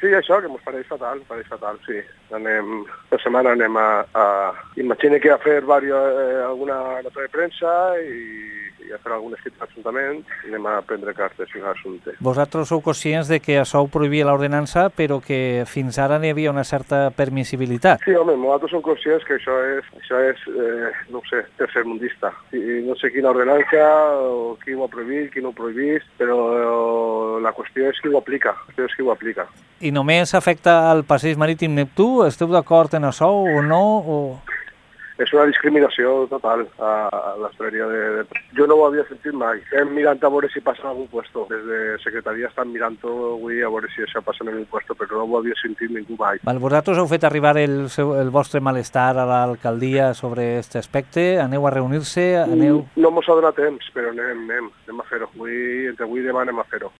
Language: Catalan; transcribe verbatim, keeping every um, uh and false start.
Sí, això, que mos pareix fatal, pareix fatal, sí. Anem, per setmana anem a... a... Imagine que a fer varios, eh, alguna nota de premsa i, i a fer algun escrit d'Ajuntament, anem a prendre cartes en l'assumpte. Vosaltres sou conscients de que això ho prohibia l'ordenança, però que fins ara n'hi havia una certa permissibilitat. Sí, home, nosaltres som conscients que això és, això és eh, no ho sé, tercermundista. I no sé quina ordenança, o qui ho ha prohibit, qui no ho ha prohibit, però eh, la qüestió és qui ho aplica, la qüestió és qui ho aplica. I només afecta al passeig marítim Neptú? Esteu d'acord en això o no? O... És una discriminació total a, a l'estreria de, de... Jo no ho havia sentit mai. Estem mirant a veure si passa en algun puesto. Des de secretaria estan mirant-ho avui a veure si això passa en algun puesto, però no ho havia sentit ningú mai. Val, vosaltres heu fet arribar el, seu, el vostre malestar a l'alcaldia sobre aquest aspecte? Aneu a reunir-se? Aneu... No mos ha donat temps, però anem, anem, anem a fer-ho. Avui, entre avui i demà anem a fer-ho.